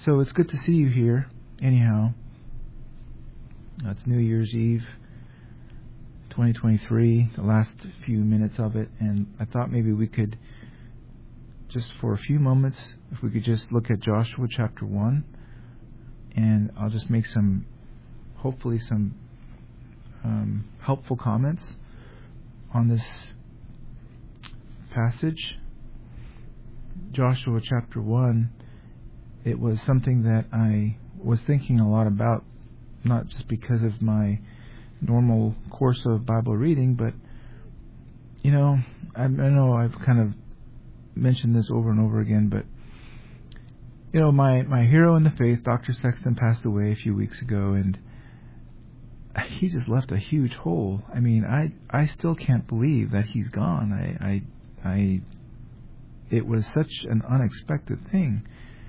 So it's good to see you here. Anyhow, it's New Year's Eve, 2023, the last few minutes of it, and I thought maybe we could, just for a few moments, if we could just look at Joshua chapter 1, and I'll just make hopefully some helpful comments on this passage. Joshua chapter 1, it was something that I was thinking a lot about, not just because of my normal course of Bible reading, but, I know I've kind of mentioned this over and over again, but, my hero in the faith, Dr. Sexton, passed away a few weeks ago, and he just left a huge hole. I mean, I still can't believe that he's gone. It was such an unexpected thing.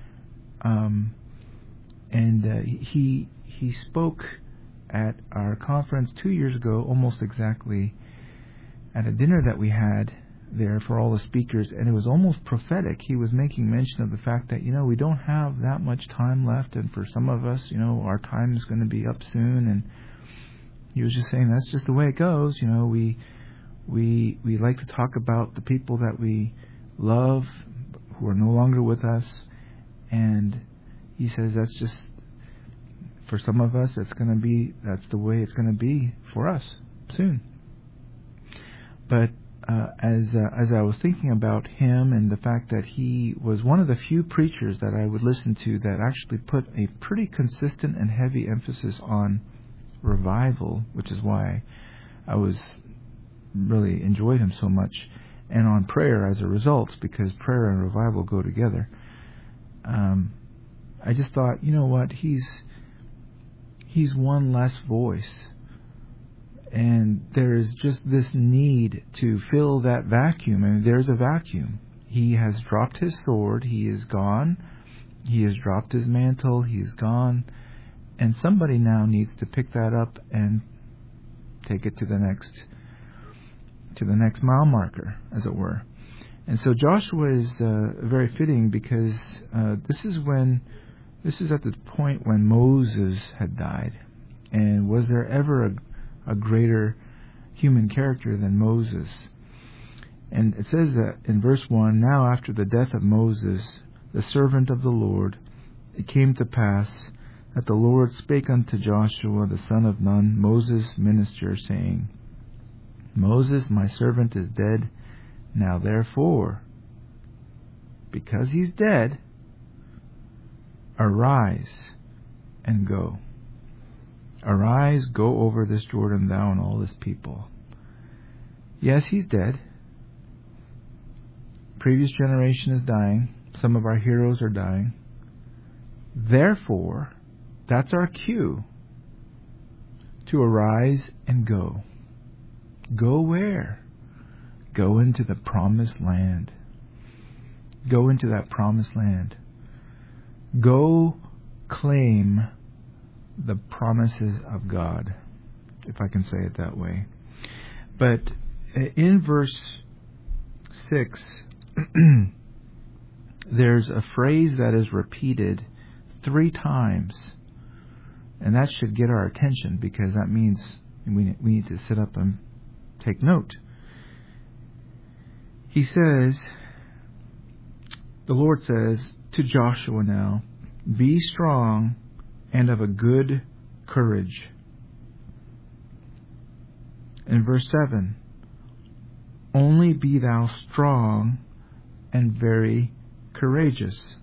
He spoke at our conference 2 years ago, almost exactly, at a dinner that we had there for all the speakers, and it was almost prophetic. He was making mention of the fact that, we don't have that much time left, and for some of us, our time is going to be up soon, and he was just saying that's just the way it goes. We like to talk about the people that we love who are no longer with us, and he says that's just, for some of us, that's the way it's going to be for us soon. But as I was thinking about him and the fact that he was one of the few preachers that I would listen to that actually put a pretty consistent and heavy emphasis on revival, which is why I was really enjoyed him so much, and on prayer as a result, because prayer and revival go together. I just thought, what, he's one less voice, and there's just this need to fill that vacuum, and there's a vacuum. He has dropped his sword, he is gone, he has dropped his mantle, he is gone, and somebody now needs to pick that up and take it to the next mile marker, as it were. And so Joshua is very fitting, because this is at the point when Moses had died. And was there ever a greater human character than Moses? And it says that in verse 1, now after the death of Moses, the servant of the Lord, it came to pass that the Lord spake unto Joshua the son of Nun, Moses' minister, saying, Moses, my servant, is dead. Now therefore, because he's dead, arise and go. Arise, go over this Jordan, thou and all this people. Yes, he's dead. Previous generation is dying. Some of our heroes are dying. Therefore, that's our cue to arise and go. Go where? Go into the promised land. Go into that promised land. Go claim the promises of God, if I can say it that way. But in verse 6, there's a phrase that is repeated 3 times. And that should get our attention, because that means we need to sit up and take note. He says, the Lord says to Joshua now, be strong and of a good courage. In verse 7, only be thou strong and very courageous.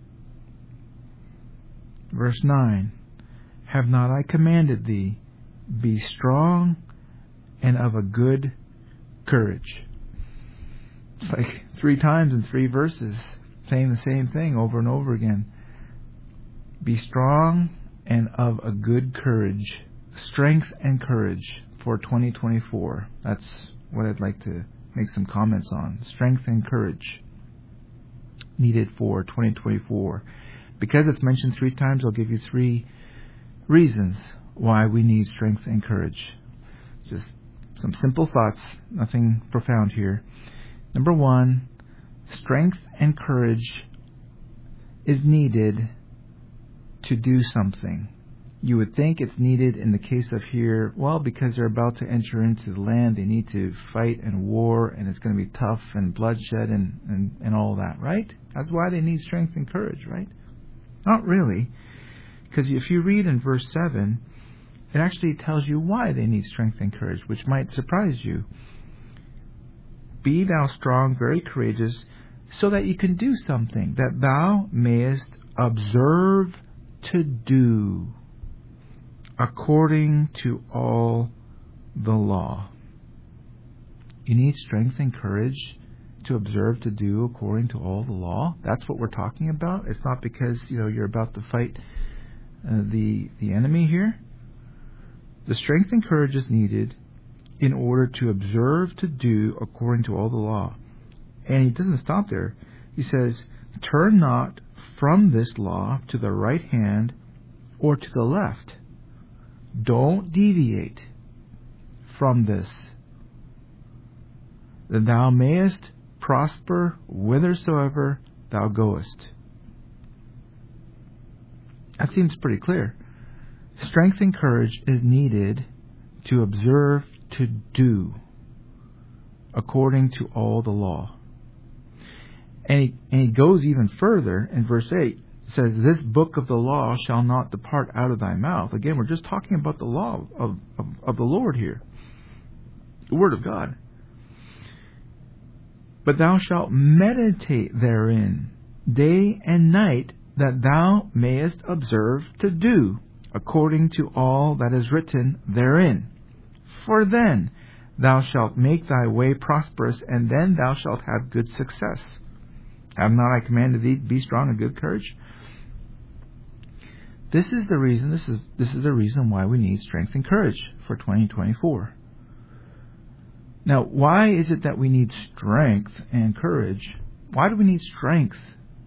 Verse 9, have not I commanded thee, be strong and of a good courage. It's like 3 times in 3 verses, saying the same thing over and over again. Be strong and of a good courage. Strength and courage for 2024. That's what I'd like to make some comments on. Strength and courage needed for 2024. Because it's mentioned 3 times, I'll give you 3 reasons why we need strength and courage. Just some simple thoughts, nothing profound here. Number 1, strength and courage is needed to do something. You would think it's needed in the case of here, well, because they're about to enter into the land, they need to fight and war, and it's going to be tough and bloodshed and all that, right? That's why they need strength and courage, right? Not really. Because if you read in verse 7, it actually tells you why they need strength and courage, which might surprise you. Be thou strong, very courageous, so that you can do something, that thou mayest observe to do according to all the law. You need strength and courage to observe to do according to all the law. That's what we're talking about. It's not because you're about to fight the enemy here. The strength and courage is needed in order to observe to do according to all the law. And he doesn't stop there. He says, turn not from this law to the right hand or to the left. Don't deviate from this, that thou mayest prosper whithersoever thou goest. That seems pretty clear. Strength and courage is needed to observe to do according to all the law. And he goes even further in verse 8. It says, this book of the law shall not depart out of thy mouth. Again, we're just talking about the law of the Lord here. The Word of God. But thou shalt meditate therein day and night, that thou mayest observe to do according to all that is written therein. For then thou shalt make thy way prosperous, and then thou shalt have good success. Have not I commanded thee, be strong and good courage? This is the reason. This is the reason why we need strength and courage for 2024. Now, why is it that we need strength and courage? Why do we need strength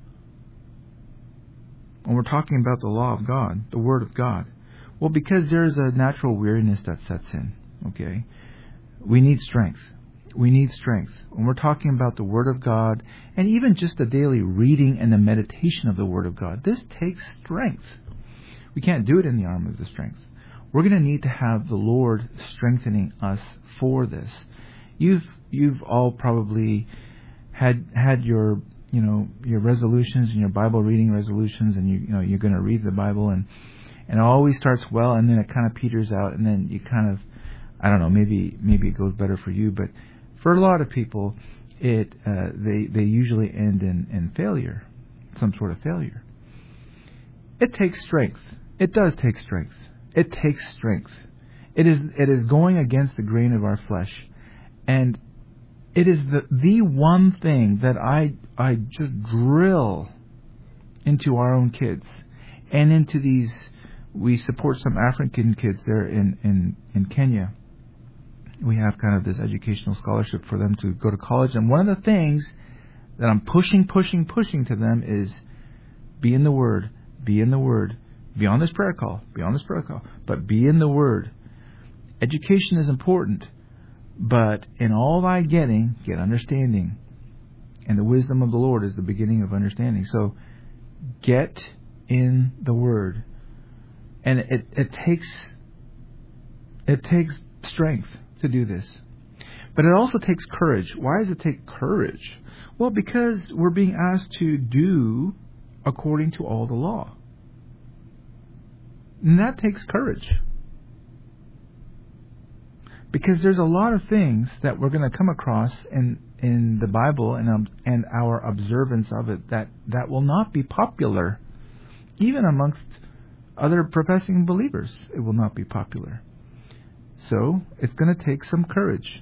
when we're talking about the law of God, the Word of God? Well, because there's a natural weariness that sets in. Okay, we need strength. We need strength when we're talking about the Word of God, and even just the daily reading and the meditation of the Word of God. This takes strength. We can't do it in the arm of the strength. We're going to need to have the Lord strengthening us for this. You've all probably had your your resolutions and your Bible reading resolutions, and you're going to read the Bible, and it always starts well, and then it kind of peters out, and then you kind of, I don't know, maybe it goes better for you, but for a lot of people, they usually end in failure, some sort of failure. It takes strength. It does take strength. It takes strength. It is going against the grain of our flesh, and it is the one thing that I just drill into our own kids and into these. We support some African kids there in Kenya. We have kind of this educational scholarship for them to go to college. And one of the things that I'm pushing to them is be in the Word, be in the Word. Be on this prayer call, but be in the Word. Education is important, but in all thy getting, get understanding. And the wisdom of the Lord is the beginning of understanding. So get in the Word. And it takes strength to do this. But it also takes courage. Why does it take courage? Well, because we're being asked to do according to all the law. And that takes courage. Because there's a lot of things that we're going to come across in the Bible and our observance of it that will not be popular. Even amongst other professing believers, it will not be popular. So, it's going to take some courage.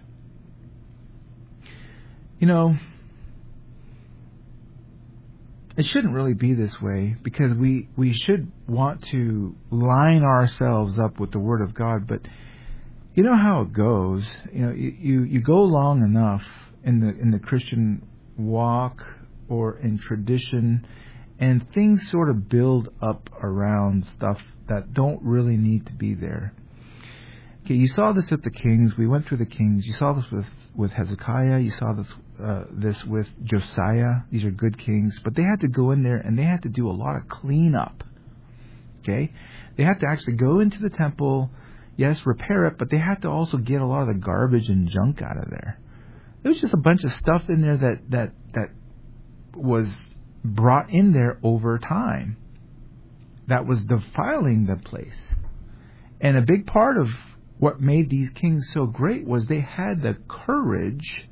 It shouldn't really be this way, because we should want to line ourselves up with the Word of God, but you know how it goes. You go long enough in the Christian walk or in tradition, and things sort of build up around stuff that don't really need to be there. Okay, you saw this with the kings. We went through the kings. You saw this with Hezekiah. You saw this with Josiah. These are good kings, but they had to go in there and they had to do a lot of cleanup. Okay? They had to actually go into the temple, yes, repair it, but they had to also get a lot of the garbage and junk out of there. There was just a bunch of stuff in there that was brought in there over time that was defiling the place. And a big part of what made these kings so great was they had the courage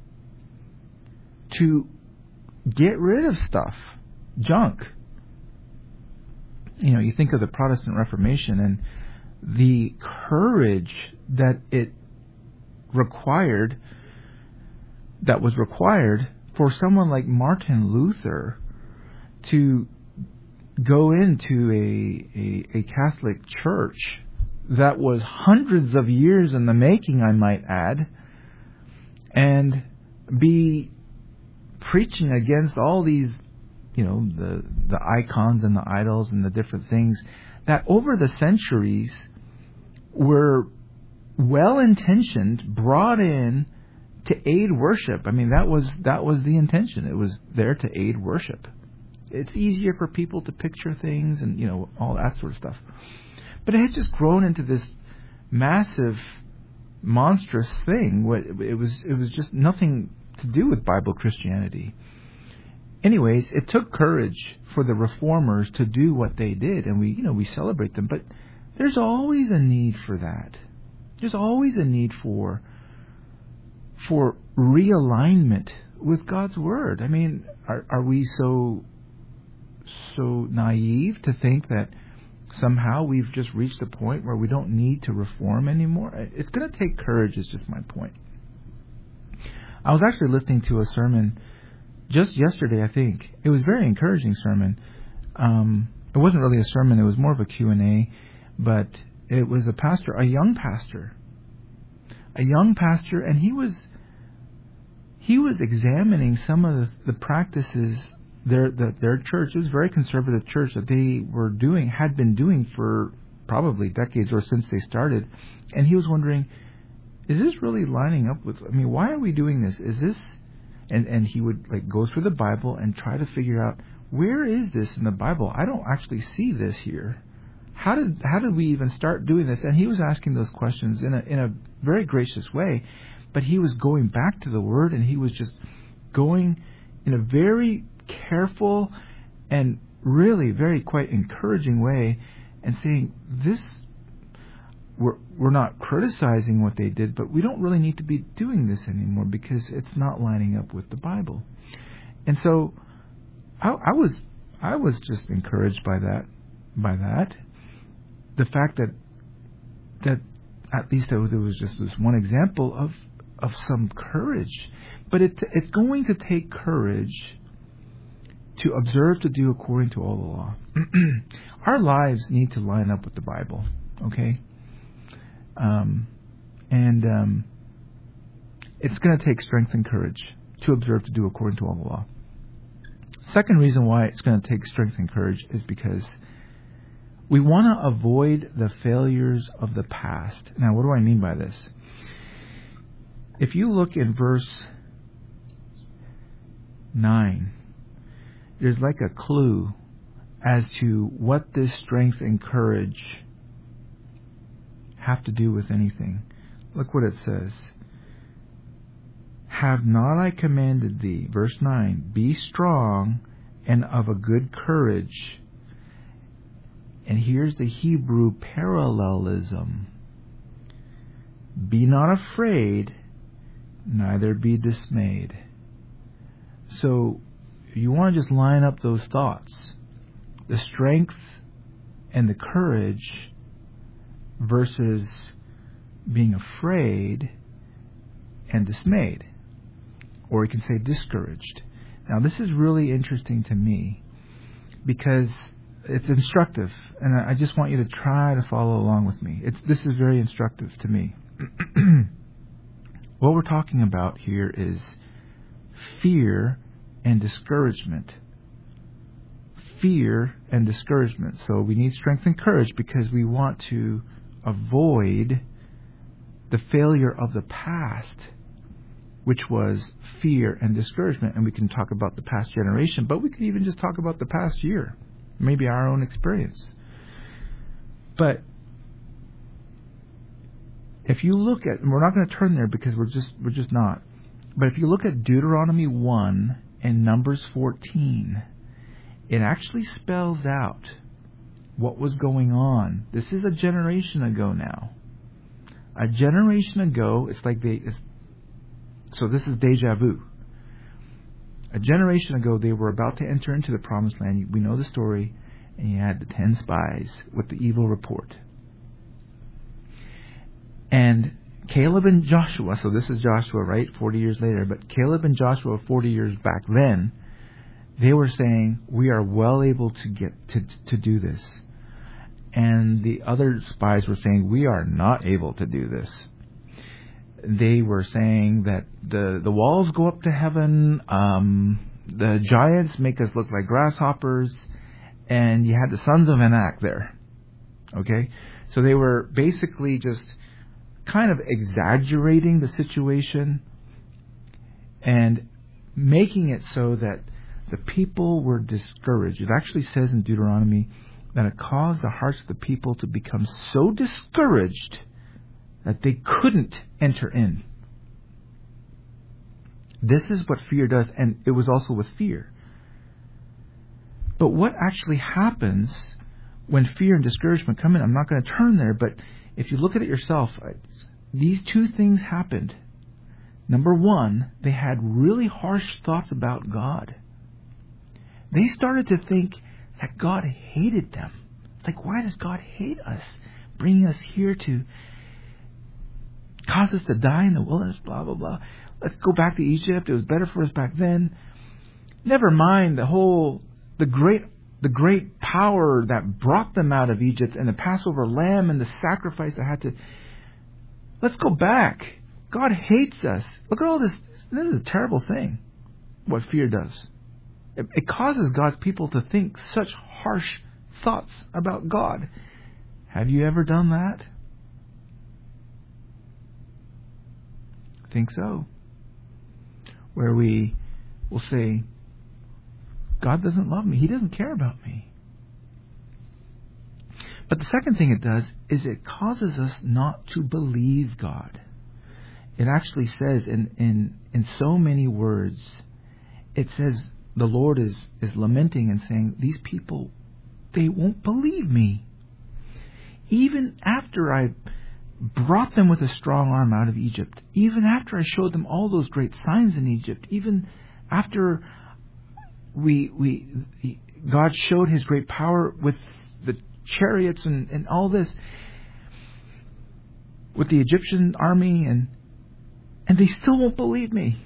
to get rid of stuff, junk. You know, you think of the Protestant Reformation and the courage that it required, that was required for someone like Martin Luther to go into a Catholic church that was hundreds of years in the making, I might add, and be preaching against all these, you know, the icons and the idols and the different things that over the centuries were well-intentioned, brought in to aid worship. I mean, that was the intention. It was there to aid worship. It's easier for people to picture things and, you know, all that sort of stuff. But it had just grown into this massive, monstrous thing. It was just nothing to do with Bible Christianity. Anyways, it took courage for the reformers to do what they did, and we celebrate them. But there's always a need for that. There's always a need for realignment with God's Word. I mean, are we so naive to think that somehow we've just reached a point where we don't need to reform anymore? It's going to take courage, is just my point. I was actually listening to a sermon just yesterday, I think. It was a very encouraging sermon. It wasn't really a sermon, it was more of a Q&A, but it was a young pastor, and he was examining some of the practices that their church, it was a very conservative church, that they had been doing for probably decades or since they started. And he was wondering, is this really lining up with, why are we doing this? Is this, and he would go through the Bible and try to figure out, where is this in the Bible? I don't actually see this here. How did we even start doing this? And he was asking those questions in a very gracious way, but he was going back to the Word, and he was just going in a very careful and really very quite encouraging way, and saying, this, we're not criticizing what they did, but we don't really need to be doing this anymore because it's not lining up with the Bible. And so I was just encouraged by that. The fact that at least there was just this one example of some courage. But it's going to take courage to observe to do according to all the law. Our lives need to line up with the Bible, okay? It's going to take strength and courage to observe to do according to all the law. Second reason why it's going to take strength and courage is because we want to avoid the failures of the past. Now, what do I mean by this? If you look in verse 9, there's like a clue as to what this strength and courage have to do with anything. Look what it says. Have not I commanded thee, verse 9, be strong and of a good courage. And here's the Hebrew parallelism. Be not afraid, neither be dismayed. So you want to just line up those thoughts. The strength and the courage versus being afraid and dismayed. Or you can say discouraged. Now this is really interesting to me because it's instructive, and I just want you to try to follow along with me. This is very instructive to me. What we're talking about here is fear and discouragement. Fear and discouragement. So we need strength and courage because we want to avoid the failure of the past, which was fear and discouragement. And we can talk about the past generation, but we can even just talk about the past year, maybe our own experience. But if you look at, and we're not going to turn there because we're just not. But if you look at Deuteronomy 1 and Numbers 14, it actually spells out what was going on. This is a generation ago now. A generation ago, so this is deja vu. A generation ago, they were about to enter into the Promised Land. We know the story. And you had the 10 spies with the evil report. And Caleb and Joshua, so this is Joshua, right? 40 years later. But Caleb and Joshua, 40 years back then, they were saying, we are well able to get to do this. And the other spies were saying, we are not able to do this. They were saying that the walls go up to heaven, the giants make us look like grasshoppers, and you had the sons of Anak there. Okay? So they were basically just kind of exaggerating the situation and making it so that the people were discouraged. It actually says in Deuteronomy that it caused the hearts of the people to become so discouraged that they couldn't enter in. This is what fear does, and it was also with fear. But what actually happens when fear and discouragement come in? I'm not going to turn there, but if you look at it yourself, these two things happened. Number one, they had really harsh thoughts about God. They started to think that God hated them. Like, why does God hate us? Bringing us here to cause us to die in the wilderness, blah, blah, blah. Let's go back to Egypt. It was better for us back then. Never mind the great power that brought them out of Egypt and the Passover lamb and the sacrifice that had to... Let's go back. God hates us. Look at all this. This is a terrible thing, what fear does. It causes God's people to think such harsh thoughts about God. Have you ever done that? I think so. Where we will say, God doesn't love me. He doesn't care about me. But the second thing it does is it causes us not to believe God. It actually says in so many words, it says the Lord is lamenting and saying, these people, they won't believe me. Even after I brought them with a strong arm out of Egypt, even after I showed them all those great signs in Egypt, even after God showed His great power with the chariots and all this, with the Egyptian army, and they still won't believe me.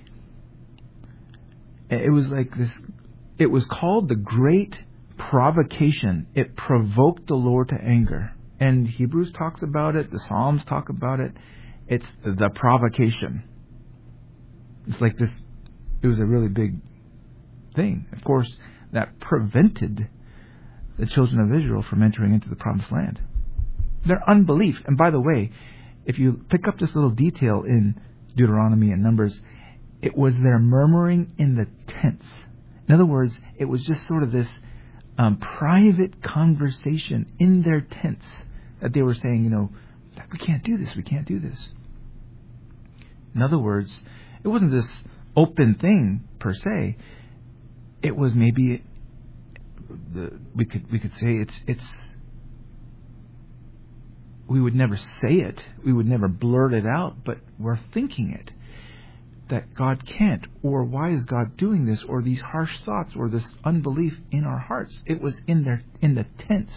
It was like this. It was called the Great Provocation. It provoked the Lord to anger. And Hebrews talks about it. The Psalms talk about it. It's the provocation. It's like this. It was a really big thing. Of course, that prevented the children of Israel from entering into the Promised Land. Their unbelief. And by the way, if you pick up this little detail in Deuteronomy and Numbers, it was their murmuring in the tents. In other words, it was just sort of this private conversation in their tents that they were saying, we can't do this, we can't do this. In other words, it wasn't this open thing per se. It was maybe we could say it's we would never say it, we would never blurt it out, but we're thinking it. That God can't, or why is God doing this, or these harsh thoughts, or this unbelief in our hearts. It was in the tents.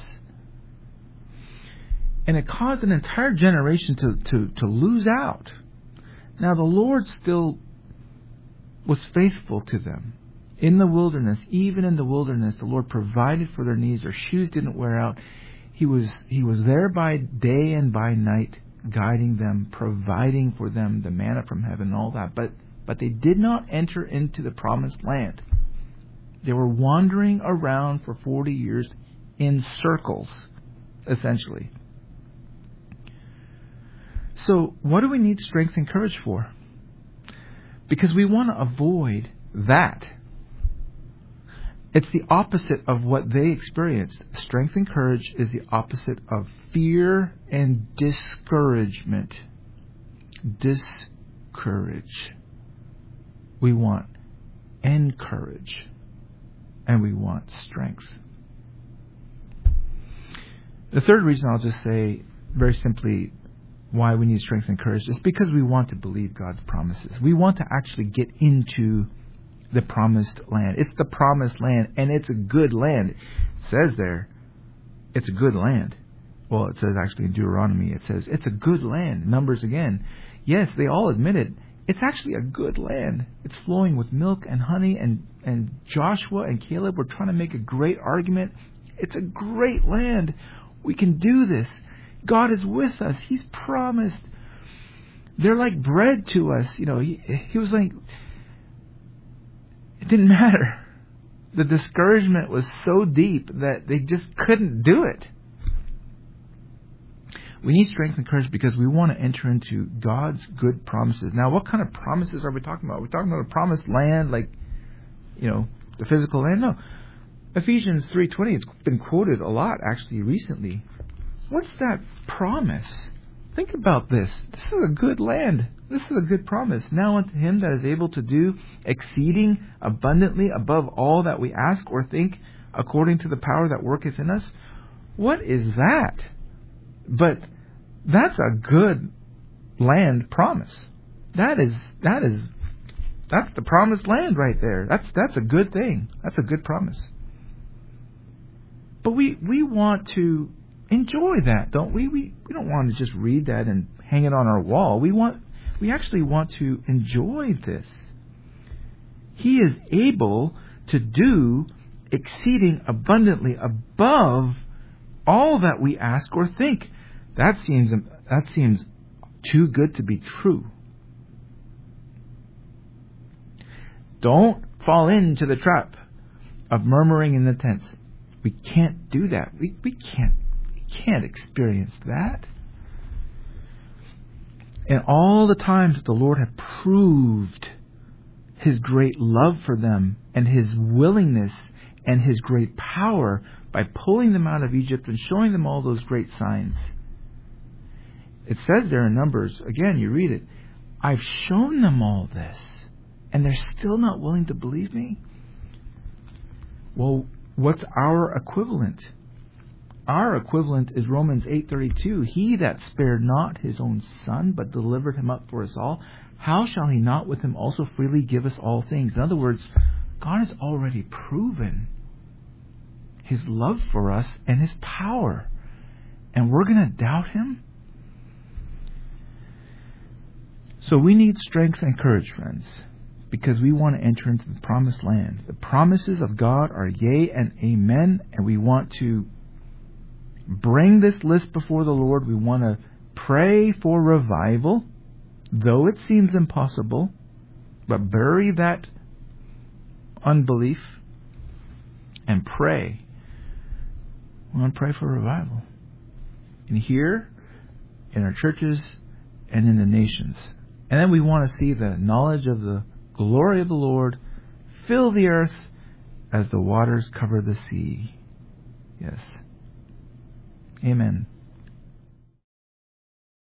And it caused an entire generation to lose out. Now the Lord still was faithful to them. In the wilderness, even in the wilderness, the Lord provided for their needs. Their shoes didn't wear out. He was there by day and by night, guiding them, providing for them the manna from heaven and all that. But they did not enter into the Promised Land. They were wandering around for 40 years in circles, essentially. So what do we need strength and courage for? Because we want to avoid that. It's the opposite of what they experienced. Strength and courage is the opposite of fear and discouragement. Discourage. We want encourage. And we want strength. The third reason I'll just say very simply why we need strength and courage is because we want to believe God's promises. We want to actually get into the promised land. It's the promised land, and it's a good land. It says there, it's a good land. Well, it says actually in Deuteronomy, it says it's a good land. Numbers again. Yes, they all admit it. It's actually a good land. It's flowing with milk and honey, and Joshua and Caleb were trying to make a great argument. It's a great land. We can do this. God is with us. He's promised. They're like bread to us. You know, he was like, it didn't matter. The discouragement was so deep that they just couldn't do it. We need strength and courage because we want to enter into God's good promises. Now, what kind of promises are we talking about? Are we talking about a promised land, like, you know, the physical land? No. Ephesians 3:20, it's been quoted a lot, actually, recently. What's that promise? Think about this. This is a good land. This is a good promise. Now unto him that is able to do exceeding abundantly above all that we ask or think, according to the power that worketh in us. What is that? But that's a good land promise. That's the promised land right there. That's a good thing. That's a good promise. But we want to enjoy that, don't we? We don't want to just read that and hang it on our wall. We actually want to enjoy this. He is able to do exceeding abundantly above all that we ask or think. That seems too good to be true. Don't fall into the trap of murmuring in the tents. We can't do that. We can't experience that. And all the times that the Lord had proved His great love for them and His willingness and His great power by pulling them out of Egypt and showing them all those great signs. It says there in Numbers, again, you read it, I've shown them all this, and they're still not willing to believe me? Well, what's our equivalent? Our equivalent is Romans 8:32. He that spared not his own Son, but delivered him up for us all, how shall he not with him also freely give us all things? In other words, God has already proven His love for us and His power. And we're going to doubt Him? So we need strength and courage, friends, because we want to enter into the promised land. The promises of God are yea and amen, and we want to bring this list before the Lord. We want to pray for revival, though it seems impossible, but bury that unbelief and pray. We want to pray for revival. And here, in our churches, and in the nations. And then we want to see the knowledge of the glory of the Lord fill the earth as the waters cover the sea. Yes. Amen.